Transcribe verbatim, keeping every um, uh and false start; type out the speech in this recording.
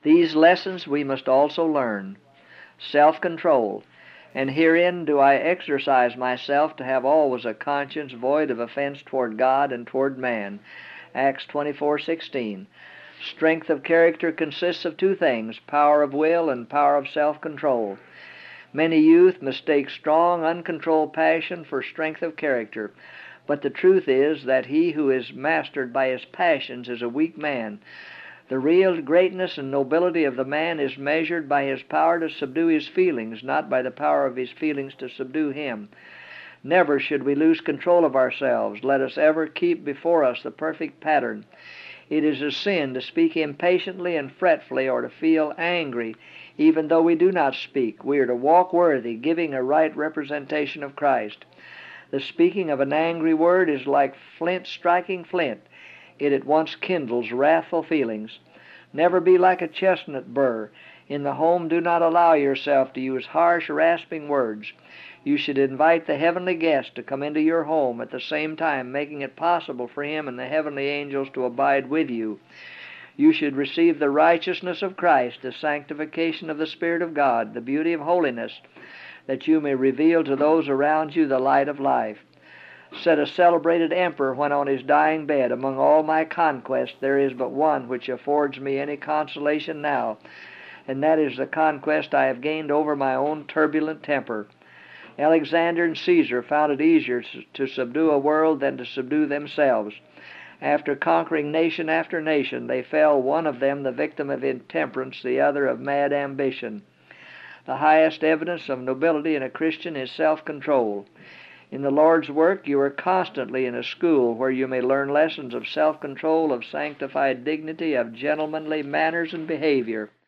These lessons we must also learn. Self-control. And herein do I exercise myself to have always a conscience void of offense toward God and toward man. Acts twenty-four sixteen. Strength of character consists of two things, power of will and power of self-control. Many youth mistake strong, uncontrolled passion for strength of character, but the truth is that he who is mastered by his passions is a weak man. The real greatness and nobility of the man is measured by his power to subdue his feelings, not by the power of his feelings to subdue him. Never should we lose control of ourselves. Let us ever keep before us the perfect pattern. It is a sin to speak impatiently and fretfully or to feel angry, even though we do not speak. We are to walk worthy, giving a right representation of Christ. The speaking of an angry word is like flint striking flint. It at once kindles wrathful feelings. Never be like a chestnut burr. In the home, do not allow yourself to use harsh, rasping words. You should invite the heavenly guest to come into your home, at the same time making it possible for him and the heavenly angels to abide with you. You should receive the righteousness of Christ, the sanctification of the Spirit of God, the beauty of holiness, that you may reveal to those around you the light of life. Said a celebrated emperor when on his dying bed, "Among all my conquests there is but one which affords me any consolation now, and that is the conquest I have gained over my own turbulent temper." Alexander and Caesar found it easier to subdue a world than to subdue themselves. After conquering nation after nation, they fell, one of them the victim of intemperance, the other of mad ambition. The highest evidence of nobility in a Christian is self-control. In the Lord's work, you are constantly in a school where you may learn lessons of self-control, of sanctified dignity, of gentlemanly manners and behavior.